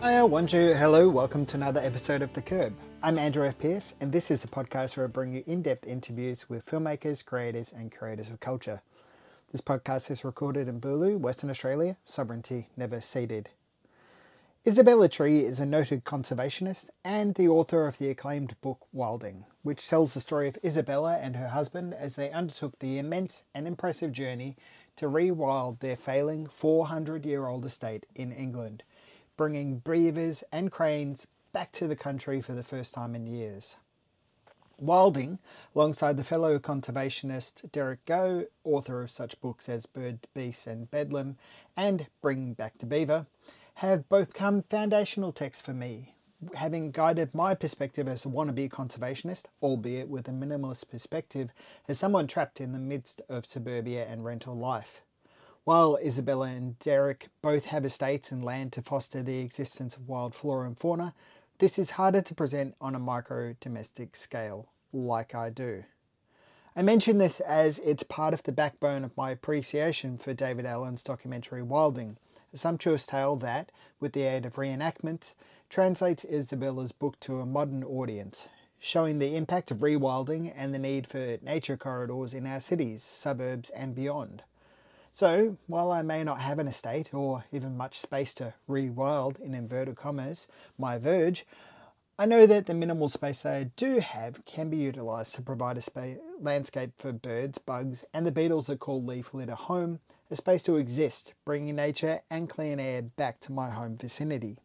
Hiya, Wanju. Hello, welcome to another episode of The Curb. I'm Andrew F. Pearce, and this is a podcast where I bring you in-depth interviews with filmmakers, creatives, and curators of culture. This podcast is recorded in Bulu, Western Australia, sovereignty never ceded. Isabella Tree is a noted conservationist and the author of the acclaimed book Wilding, which tells the story of Isabella and her husband as they undertook the immense and impressive journey to rewild their failing 400-year-old estate in England, bringing beavers and cranes back to the country for the first time in years. Wilding, alongside the fellow conservationist Derek Goh, author of such books as Bird, Beast and Bedlam and Bringing Back the Beaver, have both become foundational texts for me, having guided my perspective as a wannabe conservationist, albeit with a minimalist perspective as someone trapped in the midst of suburbia and rental life. While Isabella and Derek both have estates and land to foster the existence of wild flora and fauna, this is harder to present on a micro-domestic scale, like I do. I mention this as it's part of the backbone of my appreciation for David Allen's documentary Wilding, a sumptuous tale that, with the aid of reenactments, translates Isabella's book to a modern audience, showing the impact of rewilding and the need for nature corridors in our cities, suburbs and beyond. So, while I may not have an estate or even much space to rewild, in inverted commas, my verge, I know that the minimal space that I do have can be utilised to provide a landscape for birds, bugs and the beetles that call leaf litter home, a space to exist, bringing nature and clean air back to my home vicinity.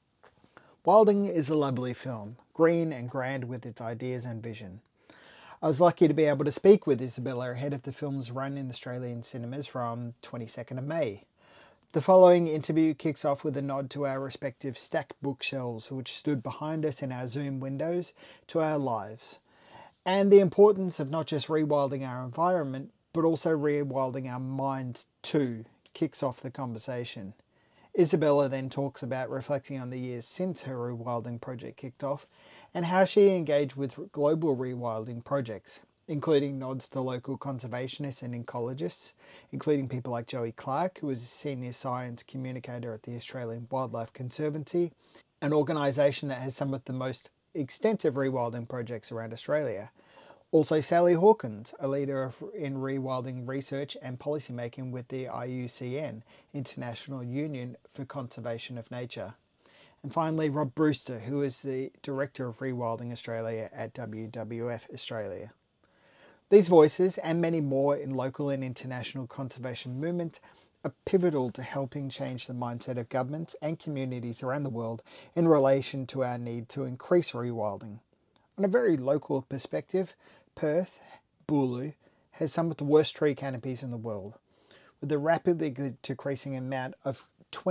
Wilding is a lovely film, green and grand with its ideas and vision. I was lucky to be able to speak with Isabella ahead of the film's run in Australian cinemas from 22nd of May. The following interview kicks off with a nod to our respective stacked bookshelves which stood behind us in our Zoom windows to our lives, and the importance of not just rewilding our environment, but also rewilding our minds too, kicks off the conversation. Isabella then talks about reflecting on the years since her rewilding project kicked off and how she engaged with global rewilding projects, including nods to local conservationists and ecologists, including people like Joey Clark, who is a senior science communicator at the Australian Wildlife Conservancy, an organisation that has some of the most extensive rewilding projects around Australia. Also Sally Hawkins, a leader in rewilding research and policymaking with the IUCN, International Union for Conservation of Nature. And finally, Rob Brewster, who is the Director of Rewilding Australia at WWF Australia. These voices, and many more in local and international conservation movements, are pivotal to helping change the mindset of governments and communities around the world in relation to our need to increase rewilding. On a very local perspective, Perth, Bulu, has some of the worst tree canopies in the world, with a rapidly decreasing amount of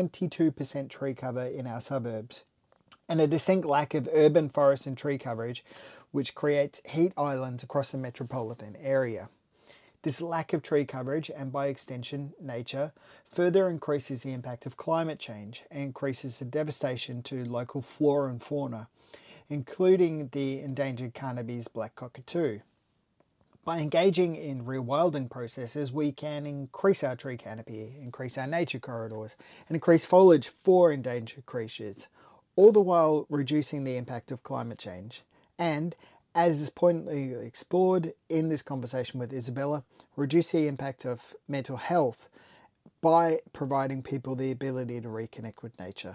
22% tree cover in our suburbs, and a distinct lack of urban forest and tree coverage, which creates heat islands across the metropolitan area. This lack of tree coverage, and by extension nature, further increases the impact of climate change and increases the devastation to local flora and fauna, including the endangered Carnaby's black cockatoo. By engaging in rewilding processes, we can increase our tree canopy, increase our nature corridors, and increase foliage for endangered creatures, all the while reducing the impact of climate change. And, as is pointedly explored in this conversation with Isabella, reduce the impact of mental health by providing people the ability to reconnect with nature.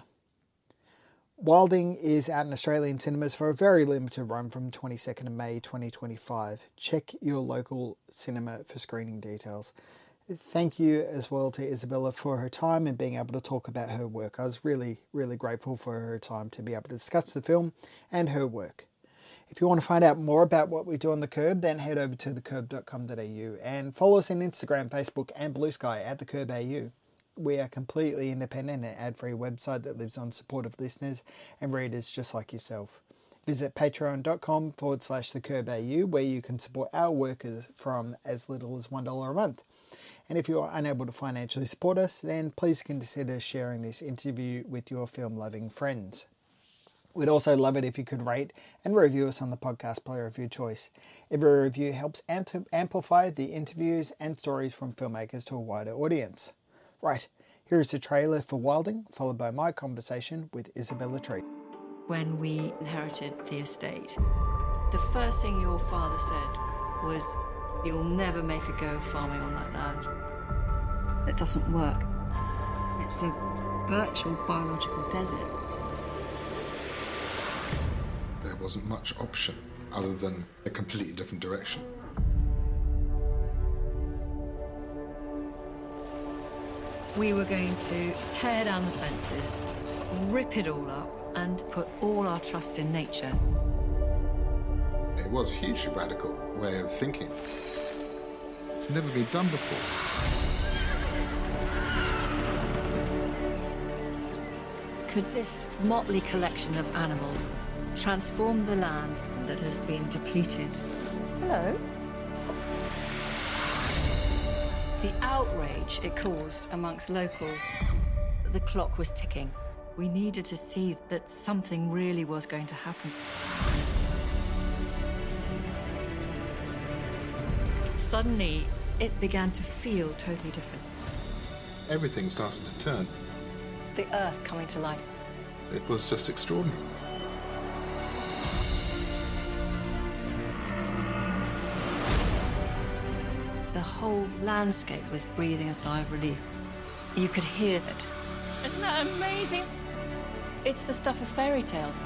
Wilding is out in Australian cinemas for a very limited run from 22nd of May 2025. Check your local cinema for screening details. Thank you as well to Isabella for her time and being able to talk about her work. I was really, really grateful for her time to be able to discuss the film and her work. If you want to find out more about what we do on The Curb, then head over to thecurb.com.au and follow us on Instagram, Facebook and Blue Sky at TheCurbAU. We are completely independent and ad-free website that lives on support of listeners and readers just like yourself. Visit patreon.com/TheCurbAU where you can support our work from as little as $1 a month. And if you are unable to financially support us, then please consider sharing this interview with your film-loving friends. We'd also love it if you could rate and review us on the podcast player of your choice. Every review helps amplify the interviews and stories from filmmakers to a wider audience. Right, Here is the trailer for Wilding, followed by my conversation with Isabella Tree. When we inherited the estate, the first thing your father said was, "You'll never make a go of farming on that land. It doesn't work. It's a virtual biological desert." There wasn't much option other than a completely different direction. We were going to tear down the fences, rip it all up, and put all our trust in nature. It was a hugely radical way of thinking. It's never been done before. Could this motley collection of animals transform the land that has been depleted? Hello. The outrage it caused amongst locals, the clock was ticking. We needed to see that something really was going to happen. Suddenly, it began to feel totally different. Everything started to turn. The earth coming to life. It was just extraordinary. The whole landscape was breathing a sigh of relief. You could hear it. Isn't that amazing? It's the stuff of fairy tales.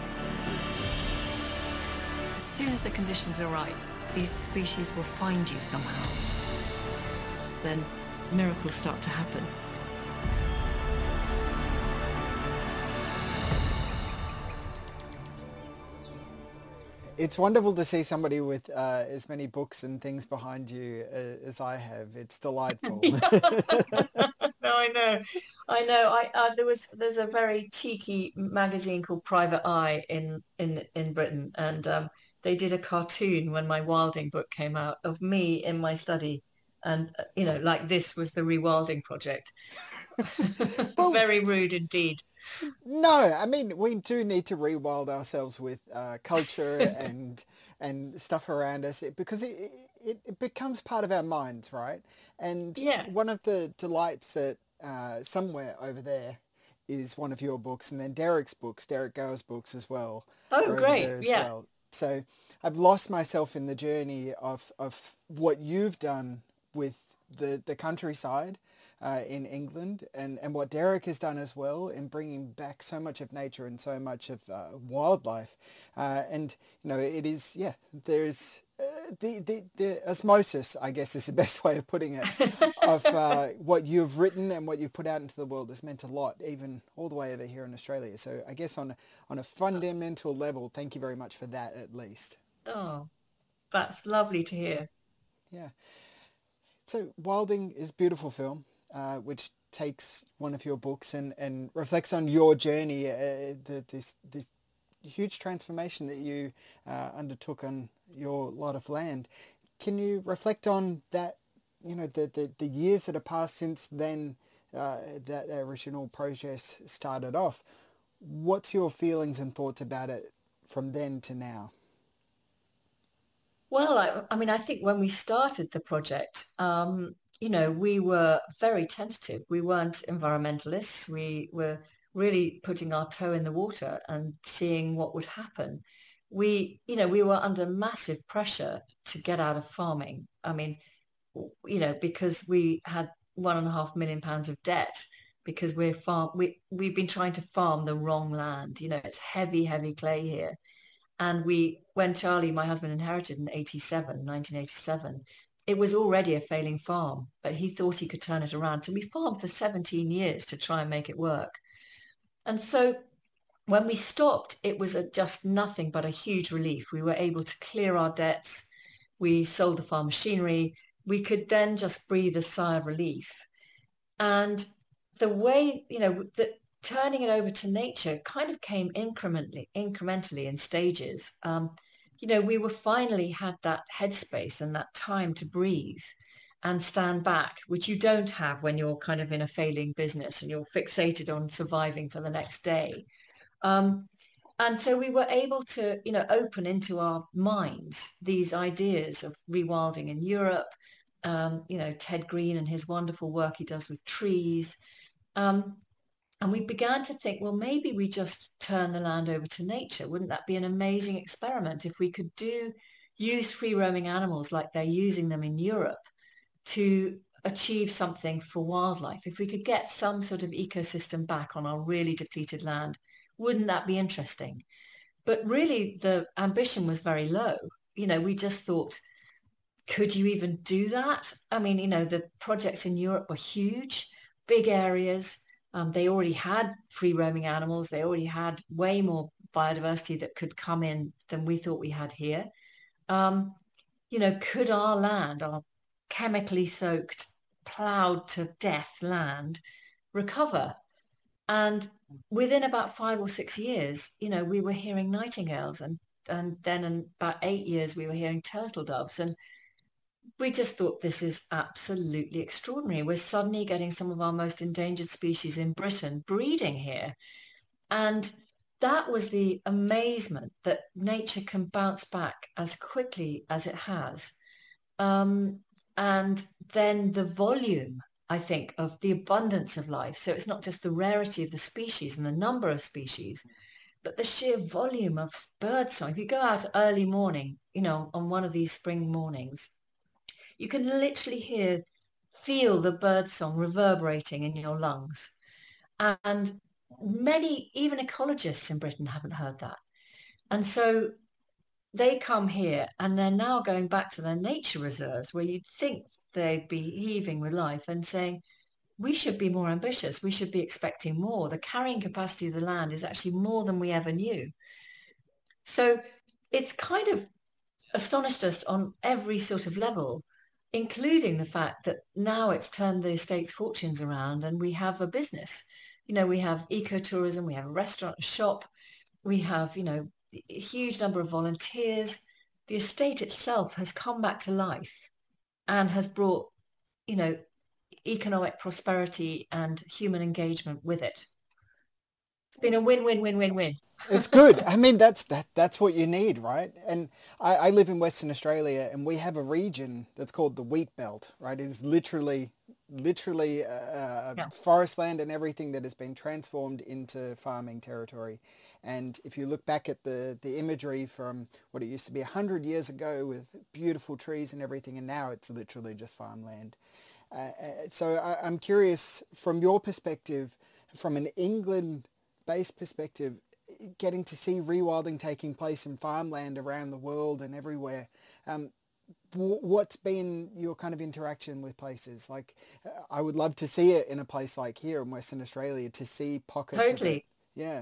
As soon as the conditions are right, these species will find you somehow. Then miracles start to happen. It's wonderful to see somebody with as many books and things behind you as I have. It's delightful. No, I know. There's a very cheeky magazine called Private Eye in Britain, and they did a cartoon when my Wilding book came out of me in my study, and like this was the Rewilding project. Well, very rude indeed. No, I mean, we do need to rewild ourselves with culture and stuff around us because it becomes part of our minds, right? And one of the delights that somewhere over there is one of your books, and then Derek's books, Derek Gower's books as well. Oh, great. Yeah. Well. So I've lost myself in the journey of what you've done with the countryside in England and what Derek has done as well in bringing back so much of nature and so much of wildlife. And, it is, there's the osmosis, I guess is the best way of putting it, of what you've written and what you've put out into the world has meant a lot, even all the way over here in Australia. So I guess on a fundamental level, thank you very much for that at least. Oh, that's lovely to hear. Yeah. So Wilding is a beautiful film, which takes one of your books and reflects on your journey, this huge transformation that you undertook on your lot of land. Can you reflect on that, the years that have passed since then, that original process started off? What's your feelings and thoughts about it from then to now? Well, I mean, I think when we started the project, we were very tentative. We weren't environmentalists. We were really putting our toe in the water and seeing what would happen. We were under massive pressure to get out of farming. I mean, because we had £1.5 million of debt because we've been trying to farm the wrong land. It's heavy, heavy clay here. And when Charlie, my husband, inherited in 1987, it was already a failing farm, but he thought he could turn it around. So we farmed for 17 years to try and make it work. And so when we stopped, it was just nothing but a huge relief. We were able to clear our debts. We sold the farm machinery. We could then just breathe a sigh of relief. And the way, turning it over to nature kind of came incrementally in stages. We were finally had that headspace and that time to breathe and stand back, which you don't have when you're kind of in a failing business and you're fixated on surviving for the next day. And so we were able to, open into our minds these ideas of rewilding in Europe, Ted Green and his wonderful work he does with trees, And we began to think, well, maybe we just turn the land over to nature. Wouldn't that be an amazing experiment if we could use free roaming animals like they're using them in Europe to achieve something for wildlife? If we could get some sort of ecosystem back on our really depleted land, wouldn't that be interesting? But really, the ambition was very low. We just thought, could you even do that? I mean, the projects in Europe were huge, big areas. They already had free roaming animals. They already had way more biodiversity that could come in than we thought we had here. Could our land, our chemically soaked, ploughed to death land, recover? And within about 5 or 6 years, we were hearing nightingales, and then in about 8 years, we were hearing turtle doves. And we just thought, this is absolutely extraordinary. We're suddenly getting some of our most endangered species in Britain breeding here. And that was the amazement that nature can bounce back as quickly as it has. And then the volume, I think, of the abundance of life. So it's not just the rarity of the species and the number of species, but the sheer volume of birdsong. If you go out early morning, on one of these spring mornings, you can literally feel the birdsong reverberating in your lungs. And many, even ecologists in Britain, haven't heard that. And so they come here and they're now going back to their nature reserves, where you'd think they'd be heaving with life and saying, we should be more ambitious. We should be expecting more. The carrying capacity of the land is actually more than we ever knew. So it's kind of astonished us on every sort of level, including the fact that now it's turned the estate's fortunes around and we have a business. We have ecotourism, we have a restaurant, a shop, we have, a huge number of volunteers. The estate itself has come back to life and has brought, economic prosperity and human engagement with it. It's been a win-win-win-win-win. It's good. I mean, that's what you need, right? And I live in Western Australia, and we have a region that's called the Wheat Belt, right? It's literally forest land and everything that has been transformed into farming territory. And if you look back at the imagery from what it used to be 100 years ago with beautiful trees and everything, and now it's literally just farmland. So I'm curious, from your perspective, from an England-based perspective, getting to see rewilding taking place in farmland around the world and everywhere. What's been your kind of interaction with places? Like, I would love to see it in a place like here in Western Australia, to see pockets. Totally. Of it. Yeah.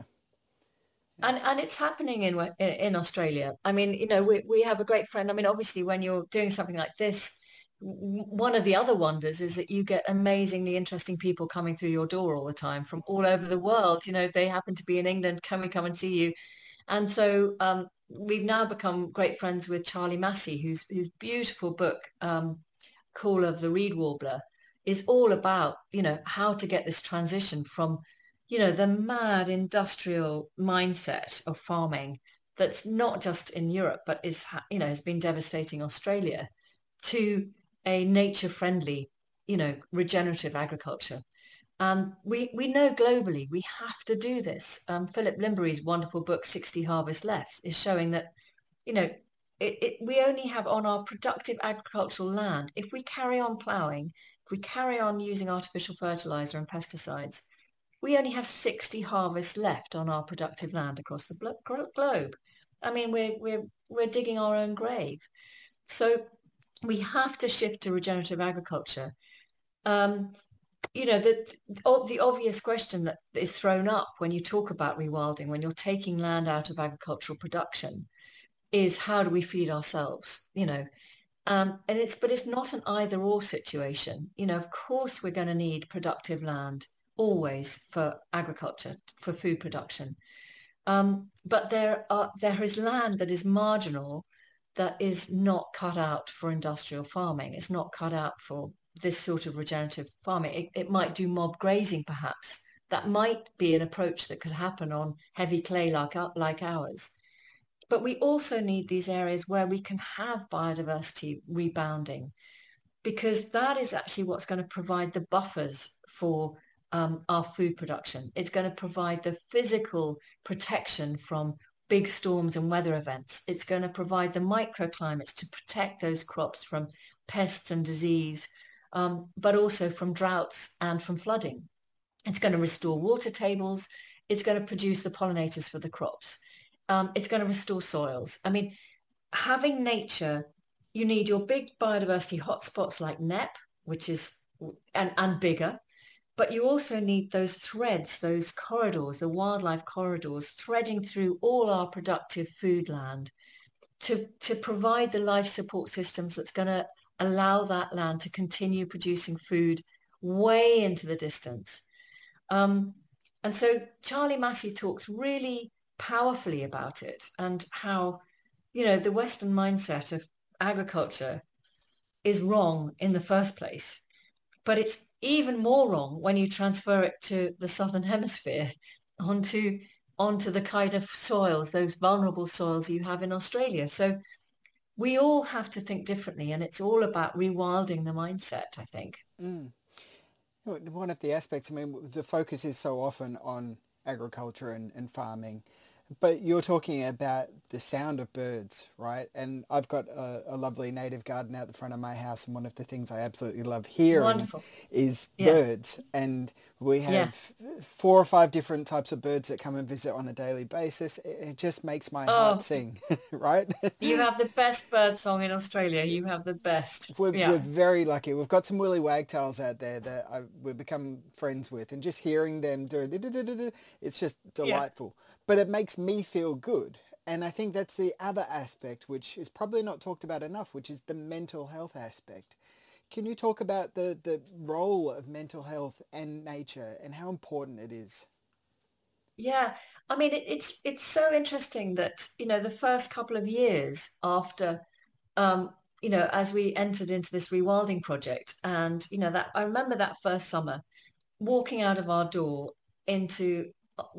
And it's happening in Australia. I mean, we have a great friend. I mean, obviously, when you're doing something like this, one of the other wonders is that you get amazingly interesting people coming through your door all the time from all over the world. They happen to be in England. Can we come and see you? And so we've now become great friends with Charlie Massey, whose beautiful book, Call of the Reed Warbler, is all about, how to get this transition from, the mad industrial mindset of farming that's not just in Europe, but has been devastating Australia, to a nature-friendly, regenerative agriculture. And we know globally we have to do this. Philip Limbury's wonderful book, 60 Harvests Left, is showing that, we only have on our productive agricultural land, if we carry on ploughing, if we carry on using artificial fertilizer and pesticides, we only have 60 harvests left on our productive land across the globe. I mean, we're digging our own grave. So we have to shift to regenerative agriculture. The obvious question that is thrown up when you talk about rewilding, when you're taking land out of agricultural production, is how do we feed ourselves? But it's not an either or situation. Of course, we're going to need productive land always for agriculture, for food production. But there is land that is marginal, that is not cut out for industrial farming. It's not cut out for this sort of regenerative farming. It might do mob grazing, perhaps. That might be an approach that could happen on heavy clay like ours. But we also need these areas where we can have biodiversity rebounding, because that is actually what's going to provide the buffers for our food production. It's going to provide the physical protection from big storms and weather events. It's going to provide the microclimates to protect those crops from pests and disease, but also from droughts and from flooding. It's going to restore water tables. It's going to produce the pollinators for the crops. It's going to restore soils. I mean, having nature, you need your big biodiversity hotspots like Knepp, which is, and bigger, but you also need those threads, those corridors, the wildlife corridors, threading through all our productive food land to provide the life support systems that's going to allow that land to continue producing food way into the distance. And so Charlie Massey talks really powerfully about it, and how, the Western mindset of agriculture is wrong in the first place. But it's even more wrong when you transfer it to the Southern Hemisphere, onto the kind of soils, those vulnerable soils you have in Australia. So we all have to think differently, and it's all about rewilding the mindset, I think. One of the aspects, I mean, the focus is so often on agriculture and farming, but you're talking about the sound of birds, right? And I've got a lovely native garden out the front of my house, and one of the things I absolutely love hearing is birds. And we have 4 or 5 different types of birds that come and visit on a daily basis. It just makes my heart sing, right? You have the best bird song in Australia. You have the best. We're very lucky. We've got some willy wagtails out there that we've become friends with, and just hearing them do it's just delightful. But it makes me feel good. And I think that's the other aspect, which is probably not talked about enough, which is the mental health aspect. Can you talk about the role of mental health and nature and how important it is? Yeah, I mean, it's so interesting that, the first couple of years after, as we entered into this rewilding project, and, that I remember that first summer walking out of our door into,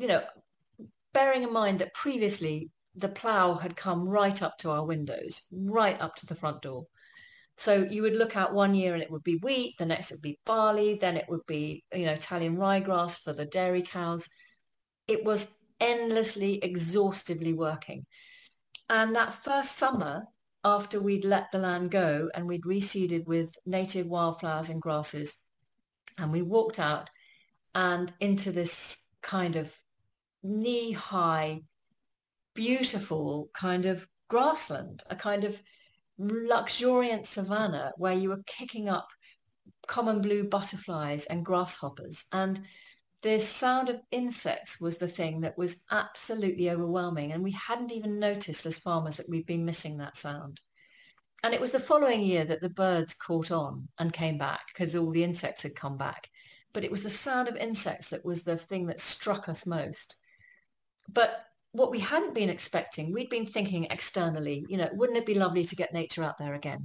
bearing in mind that previously the plough had come right up to our windows, right up to the front door. So you would look out one year and it would be wheat, the next it would be barley, then it would be, Italian ryegrass for the dairy cows. It was endlessly, exhaustively working. And that first summer, after we'd let the land go and we'd reseeded with native wildflowers and grasses, and we walked out and into this kind of knee-high, beautiful kind of grassland, a kind of luxuriant savanna where you were kicking up common blue butterflies and grasshoppers. And the sound of insects was the thing that was absolutely overwhelming. And we hadn't even noticed as farmers that we'd been missing that sound. And it was the following year that the birds caught on and came back, because all the insects had come back. But it was the sound of insects that was the thing that struck us most. But what we hadn't been expecting, we'd been thinking externally, wouldn't it be lovely to get nature out there again?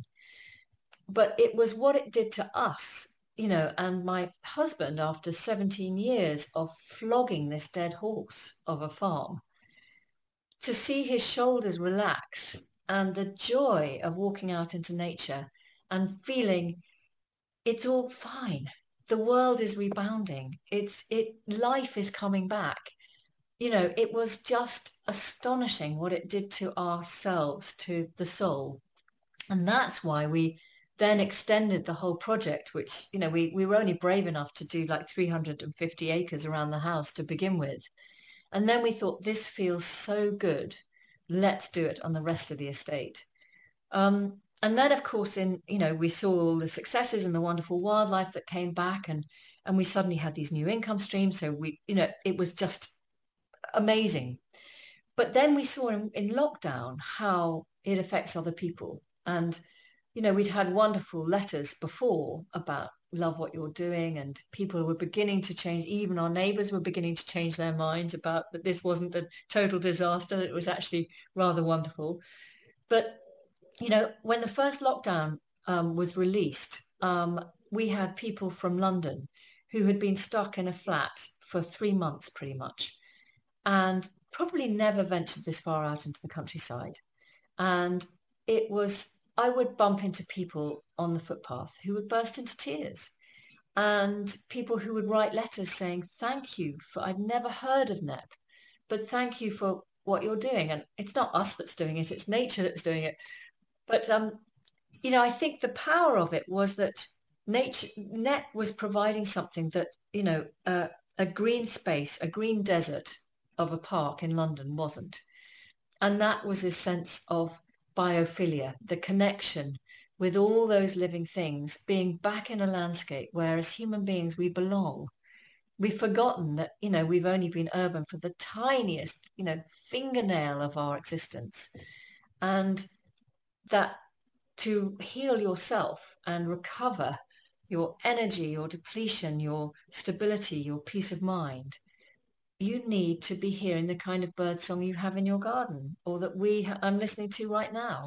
But it was what it did to us, and my husband, after 17 years of flogging this dead horse of a farm, to see his shoulders relax and the joy of walking out into nature and feeling it's all fine. The world is rebounding. Life is coming back. It was just astonishing what it did to ourselves, to the soul. And that's why we then extended the whole project, which, we were only brave enough to do like 350 acres around the house to begin with. And then we thought, this feels so good. Let's do it on the rest of the estate. And then, of course, we saw all the successes and the wonderful wildlife that came back, and we suddenly had these new income streams. So it was just amazing. But then we saw in lockdown how it affects other people. And, we'd had wonderful letters before about love what you're doing, and people were beginning to change. Even our neighbors were beginning to change their minds about that this wasn't a total disaster. It was actually rather wonderful. But, when the first lockdown was released, we had people from London who had been stuck in a flat for 3 months pretty much, and probably never ventured this far out into the countryside. And I would bump into people on the footpath who would burst into tears. and people who would write letters saying, thank you for, I've never heard of NEP, but thank you for what you're doing. And it's not us that's doing it, it's nature that's doing it. But, I think the power of it was that NEP was providing something that, a green space, a green desert of a park in London wasn't. And that was a sense of biophilia, the connection with all those living things, being back in a landscape where as human beings we belong. We've forgotten that, we've only been urban for the tiniest, fingernail of our existence. And that to heal yourself and recover your energy, your depletion, your stability, your peace of mind, you need to be hearing the kind of bird song you have in your garden, or that I'm listening to right now.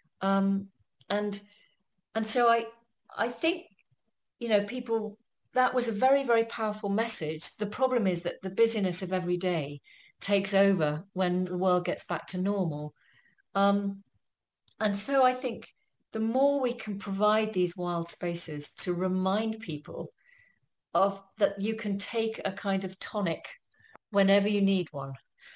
And so I think, people, that was a very, very powerful message. The problem is that the busyness of every day takes over when the world gets back to normal. And so I think the more we can provide these wild spaces to remind people of that you can take a kind of tonic whenever you need one.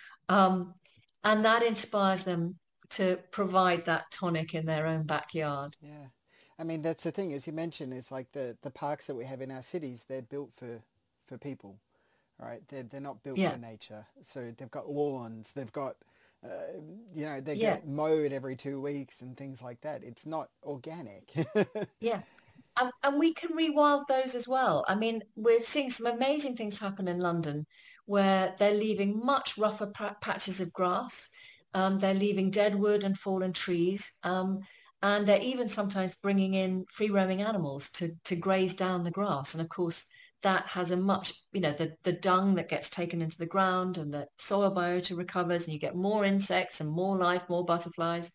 And that inspires them to provide that tonic in their own backyard. Yeah. I mean, that's the thing, as you mentioned, it's like the parks that we have in our cities, they're built for people, right? They're not built for nature. So they've got lawns, they've got, they get mowed every 2 weeks and things like that. It's not organic. Yeah. And we can rewild those as well. I mean, we're seeing some amazing things happen in London where they're leaving much rougher patches of grass. They're leaving dead wood and fallen trees. And they're even sometimes bringing in free roaming animals to graze down the grass. And of course, that has a much, the dung that gets taken into the ground and the soil biota recovers and you get more insects and more life, more butterflies.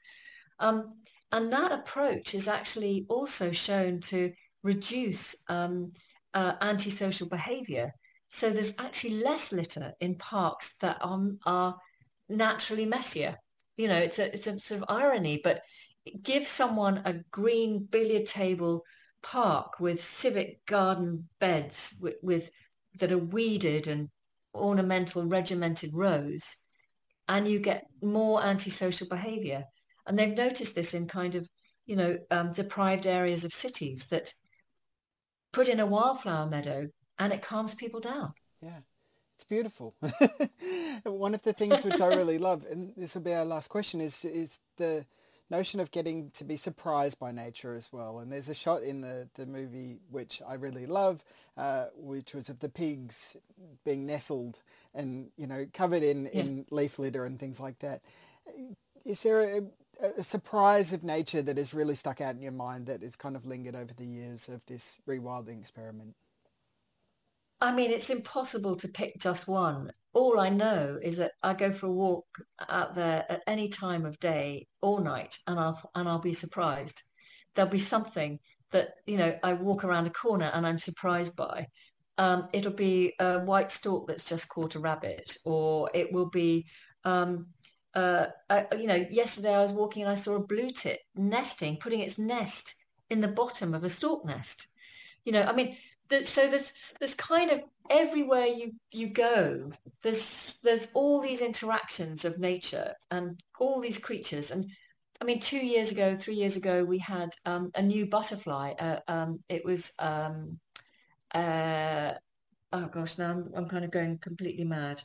And that approach is actually also shown to reduce antisocial behavior. So there's actually less litter in parks that are naturally messier. It's a sort of irony, but give someone a green billiard table park with civic garden beds with that are weeded and ornamental regimented rows, and you get more antisocial behavior. And they've noticed this in kind of, deprived areas of cities, that put in a wildflower meadow and it calms people down. Yeah, it's beautiful. One of the things which I really love, and this will be our last question, is the notion of getting to be surprised by nature as well. And there's a shot in the movie which I really love, which was of the pigs being nestled and, covered in leaf litter and things like that. Is there a surprise of nature that has really stuck out in your mind that has kind of lingered over the years of this rewilding experiment? I mean, it's impossible to pick just one. All I know is that I go for a walk out there at any time of day or night, and I'll be surprised. There'll be something that, I walk around a corner and I'm surprised by. It'll be a white stork that's just caught a rabbit, or it will be, yesterday I was walking and I saw a blue tit nesting, putting its nest in the bottom of a stork nest. I mean, so there's kind of everywhere you go, there's all these interactions of nature and all these creatures. And I mean, 3 years ago, we had a new butterfly. It was oh gosh, now I'm kind of going completely mad.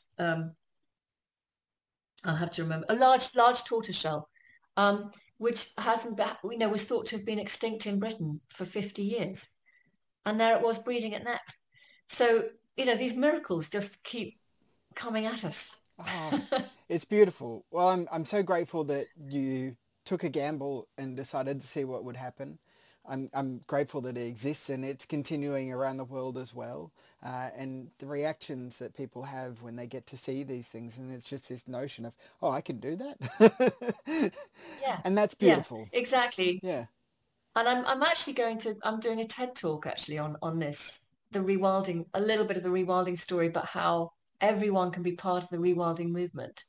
I'll have to remember, a large tortoiseshell, which hasn't been, was thought to have been extinct in Britain for 50 years. And there it was breeding at NEP. So, these miracles just keep coming at us. Oh, it's beautiful. Well, I'm so grateful that you took a gamble and decided to see what would happen. I'm grateful that it exists and it's continuing around the world as well. And the reactions that people have when they get to see these things, and it's just this notion of, oh, I can do that. Yeah. And that's beautiful. Yeah, exactly. Yeah. And I'm doing a TED talk actually on this, the rewilding, a little bit of the rewilding story, but how everyone can be part of the rewilding movement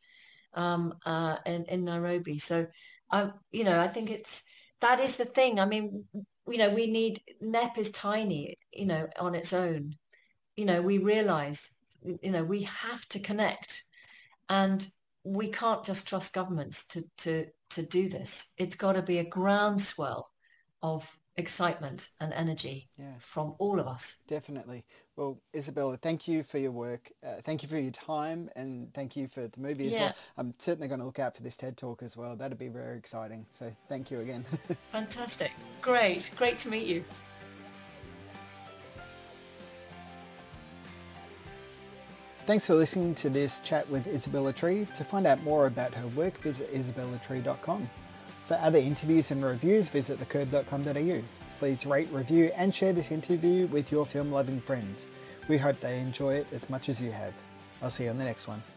in Nairobi. So I think that is the thing. I mean, we need, NEP is tiny, on its own. We realize, we have to connect, and we can't just trust governments to do this. It's got to be a groundswell of excitement and energy from all of us. Definitely. Well, Isabella, thank you for your work. Thank you for your time, and thank you for the movie as well. I'm certainly going to look out for this TED Talk as well. That'd be very exciting. So thank you again. Fantastic. Great to meet you. Thanks for listening to this chat with Isabella Tree. To find out more about her work, visit isabellatree.com. For other interviews and reviews, visit thecurb.com.au. Please rate, review and share this interview with your film-loving friends. We hope they enjoy it as much as you have. I'll see you on the next one.